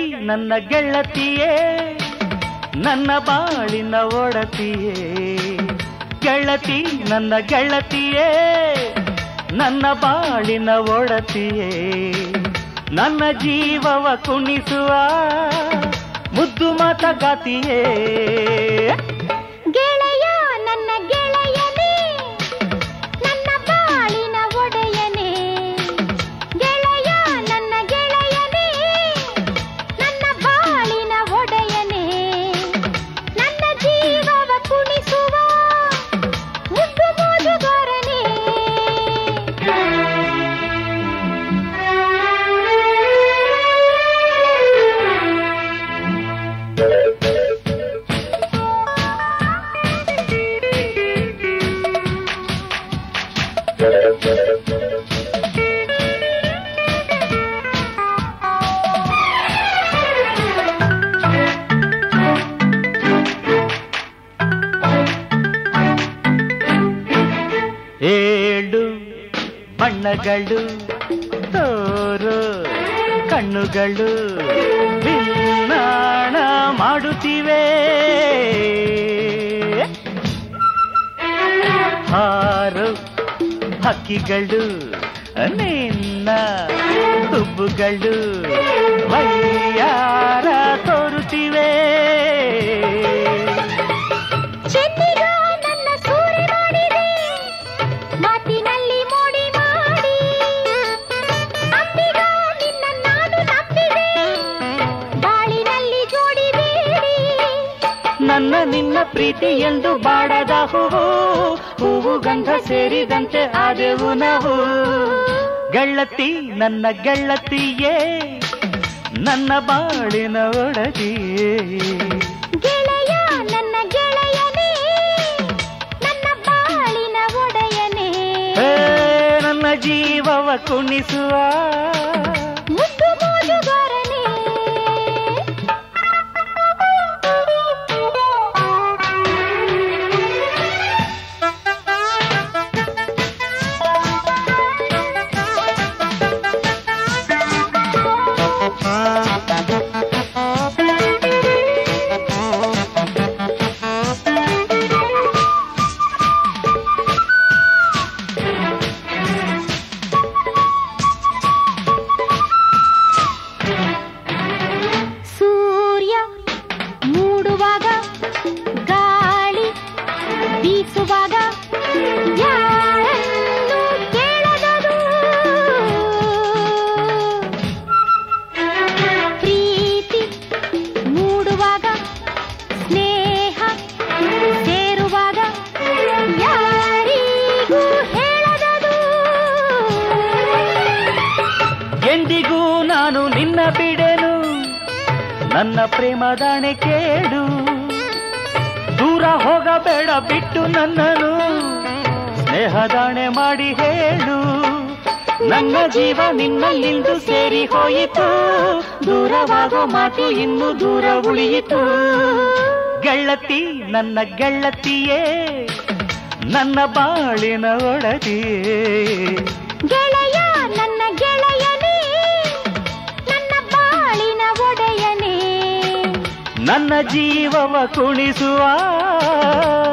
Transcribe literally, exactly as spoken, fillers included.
ನನ್ನ ಗೆಳತಿಯೇ ನನ್ನ ಬಾಳಿನ ಒಡತಿಯೇ ಗೆಳತಿ ನನ್ನ ಗೆಳತಿಯೇ ನನ್ನ ಬಾಳಿನ ಒಡತಿಯೇ ನನ್ನ ಜೀವವ ಕುಣಿಸುವ ಮುದ್ದು ಮಾತಗಾತಿಯೇ ಗೆಳೆಯ ನನ್ನ ಗೆಳೆಯನೇ ನನ್ನ ಬಾಳಿನ ಒಡೆಯನೇ ಗೆಳೆಯ ನನ್ನ ಗೆಳೆಯನೇ ನನ್ನ ಬಾಳಿನ ಒಡೆಯನೇ ನನ್ನ ಜೀವವ ಕುಣಿಸುವ ಮುದ್ದು ಮೋಜುಗಾರನೇ ಏಳು ಬಣ್ಣಗಳು ತೋರು ಕಣ್ಣುಗಳು ಬಿನ್ನಾಣ ಮಾಡುತ್ತಿವೆ ಹಾರು ಹಕ್ಕಿಗಳು ನಿನ್ನ ಹುಬ್ಬುಗಳು ವಯ್ಯಾರ ತೋರುತ್ತಿವೆ ಚೆನ್ನಿಗ ನನ್ನ ಸೂರೆ ಮಾಡಿದೆ ಮಾತಿನಲ್ಲಿ ಮೋಡಿ ಮಾಡಿ ಅಂಬಿಗ ನಿನ್ನ ನಾನು ನಂಬಿದೆ ಬಾಳಿನಲ್ಲಿ ಜೋಡಿ ಬೇಡಿ ನನ್ನ ನಿನ್ನ ಪ್ರೀತಿ ಎಂದು ಬಾಡದ ಹೂವು ಹೂವು ಗಂಧ ಸೇರಿದಂತೆ ಆದೆವು ನಾವು ಗೆಳತಿ ನನ್ನ ಗೆಳತಿಯೇ ನನ್ನ ಬಾಳಿನ ಒಡತಿಯೇ ಗೆಳೆಯ ನನ್ನ ಗೆಳೆಯನೇ ನನ್ನ ಬಾಳಿನ ಒಡೆಯನೇ ಏ, ನನ್ನ ಜೀವವ ಕುಣಿಸುವ ಮುದ್ದು ಮೋಜುಗಾರನೇ ಸೂರ್ಯ ಮೂಡುವಾಗ ಗಾಳಿ ಬೀಸುವಾಗ ಯಾರನ್ನು ಕೇಳದದು ಪ್ರೀತಿ ಮೂಡುವಾಗ ಸ್ನೇಹ ಸೇರುವಾಗ ಯಾರಿಗೂ ಹೇಳದದು ಎಂದಿಗೂ ನಾನು ನಿನ್ನ ಬಿಡೆನು ನನ್ನ ಪ್ರೇಮದಾಣೆ ಕೇಳು ದೂರ ಹೋಗಬೇಡ ಬಿಟ್ಟು ನನ್ನನು ಸ್ನೇಹದಾಣೆ ಮಾಡಿ ಹೇಳು ನನ್ನ ಜೀವ ನಿನ್ನಲ್ಲಿಂದು ಸೇರಿ ಹೋಯಿತು ದೂರವಾಗೋ ಮಾತು ಇನ್ನು ದೂರ ಉಳಿಯಿತು ಗೆಳತಿ ನನ್ನ ಗೆಳತಿಯೇ ನನ್ನ ಬಾಳಿನ ಒಡತಿಯೇ ಗೆಳೆಯ ನನ್ನ ಗೆಳೆಯನೇ ನನ್ನ ಬಾಳಿನ ಒಡೆಯನೇ ನನ್ನ ಜೀವವ ಕುಣಿಸುವ